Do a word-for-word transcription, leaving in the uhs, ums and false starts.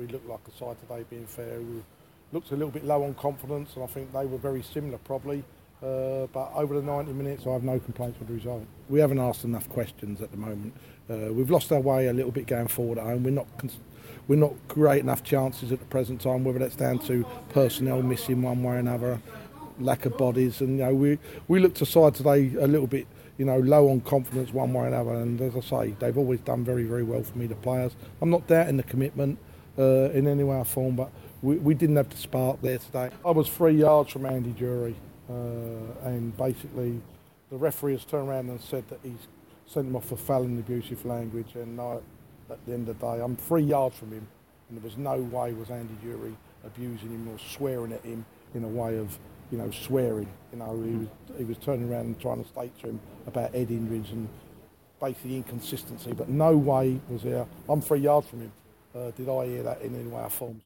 really looked like a side today, being fair, who looked a little bit low on confidence, and I think they were very similar probably. Uh, but over the ninety minutes, I have no complaints with the result. We haven't asked enough questions at the moment. Uh, we've lost our way a little bit going forward at home. We're not cons- we're not great enough chances at the present time, whether that's down to personnel missing one way or another, lack of bodies, and you know we we looked aside today a little bit, you know, low on confidence one way or another. And as I say, they've always done very very well for me, the players. I'm not doubting the commitment uh, in any way or form, but we, we didn't have the spark there today. I was three yards from Andy Jury, uh, and basically the referee has turned around and said that he's sent him off for fouling abusive language, and I, at the end of the day, I'm three yards from him, and there was no way was Andy Jury abusing him or swearing at him in a way of, you know, swearing. You know, he was he was turning around and trying to state to him about head injuries and basically inconsistency, but no way was there. I'm three yards from him. Uh, did I hear that in any way or form?